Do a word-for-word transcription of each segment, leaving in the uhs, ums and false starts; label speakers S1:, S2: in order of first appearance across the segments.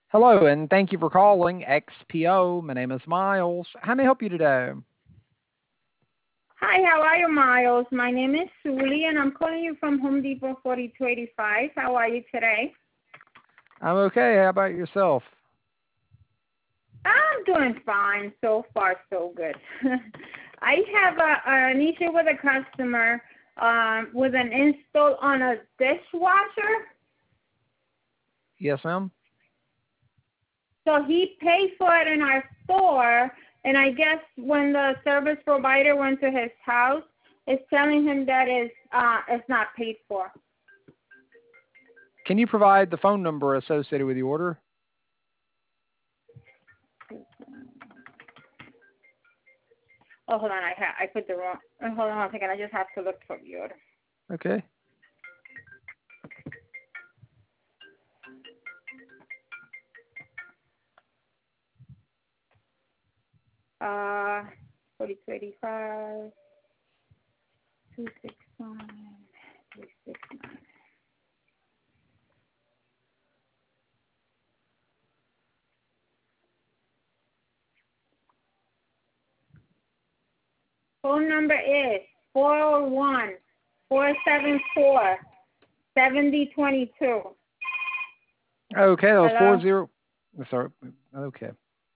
S1: Hello, and thank you for calling X P O. My name is Miles. How may I help you today?
S2: Hi, how are you, Miles? My name is Suli, and I'm calling you from Home Depot forty-two eighty-five. How are you today?
S1: I'm okay. How about yourself?
S2: I'm doing fine. So far, so good. I have a, an issue with a customer um, with an install on a dishwasher.
S1: Yes, ma'am.
S2: So he paid for it in our store, and I guess when the service provider went to his house, it's telling him that it's, uh, it's not paid for.
S1: Can you provide the phone number associated with the order?
S2: Oh, hold on. I ha- I put the wrong. uh, Hold on one second. I just have to look for the order.
S1: Okay.
S2: Uh, forty-two eighty-five, two six nine, three six nine. Phone number is four zero one, four seven four, seven zero two two.
S1: Okay, that was four
S2: Hello?
S1: zero. Sorry. Okay.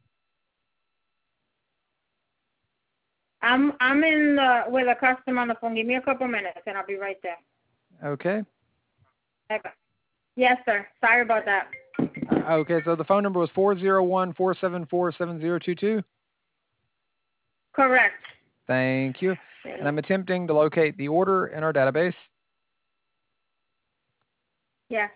S2: I'm I'm in the with a customer on the phone. Give me a couple minutes and I'll be right there.
S1: Okay.
S2: Okay. Yes, sir. Sorry about that.
S1: Okay, so the phone number was four zero one, four seven four, seven zero two two?
S2: Correct.
S1: Thank you. And I'm attempting to locate the order in our database.
S2: Yes.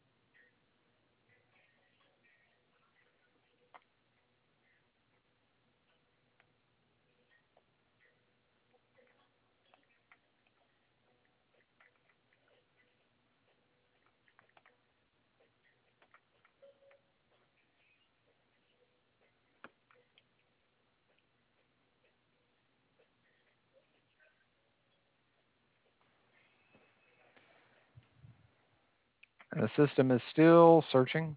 S1: And the system is still searching.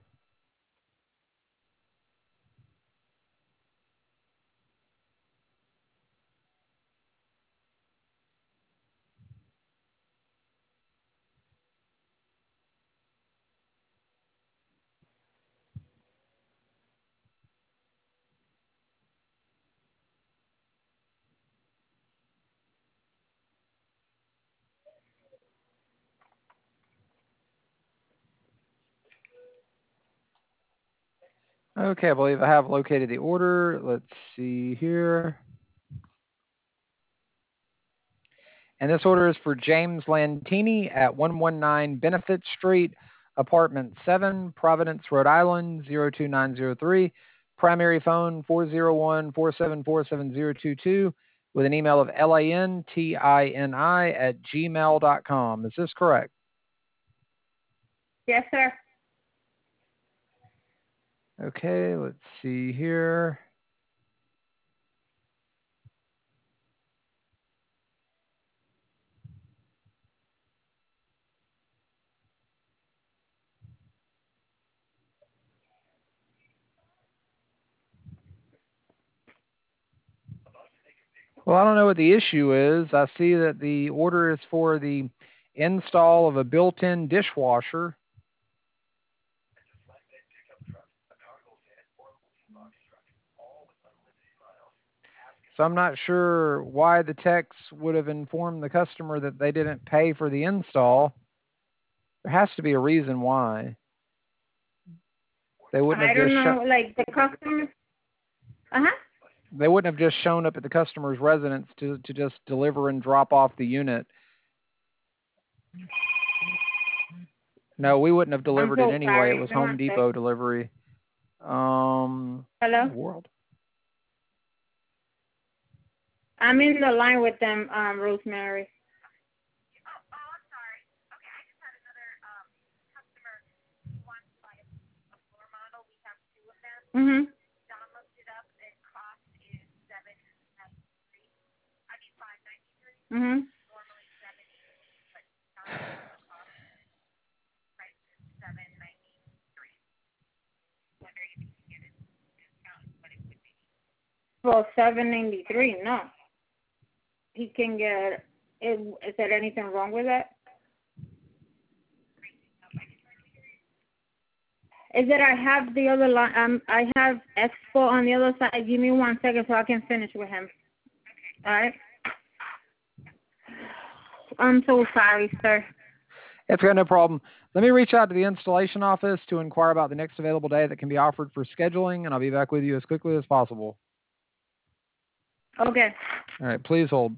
S1: Okay, I believe I have located the order. Let's see here. And this order is for James Lantini at one one nine Benefit Street, Apartment seven, Providence, Rhode Island, zero two nine zero three. Primary phone four zero one, four seven four, seven zero two two with an email of lantini at gmail dot com. Is this correct?
S2: Yes, sir.
S1: Okay, let's see here. Well, I don't know what the issue is. I see that the order is for the install of a built-in dishwasher. So I'm not sure why the techs would have informed the customer that they didn't pay for the install. There has to be a reason why. They wouldn't
S2: I
S1: have
S2: don't
S1: just
S2: know.
S1: sho-
S2: Like the customer. Uh huh.
S1: they wouldn't have just shown up at the customer's residence to, to just deliver and drop off the unit. No, we wouldn't have
S2: I'm
S1: delivered it
S2: so
S1: anyway. It
S2: sorry.
S1: was
S2: Give me
S1: Home
S2: one sec.
S1: Depot delivery. Um, what in
S2: Hello.
S1: the world?
S2: I'm in the line with them, um, Rosemary. Mhm. Mhm. Well, seven ninety three. No, he can get. Is, is there anything wrong with that? Is that I have the other line? Um, I have Expo on the other side. Give me one second so I can finish with him. All right. I'm so sorry, sir.
S1: It's got no problem. Let me reach out to the installation office to inquire about the next available day that can be offered for scheduling, and I'll be back with you as quickly as possible.
S2: Okay.
S1: All right, please hold.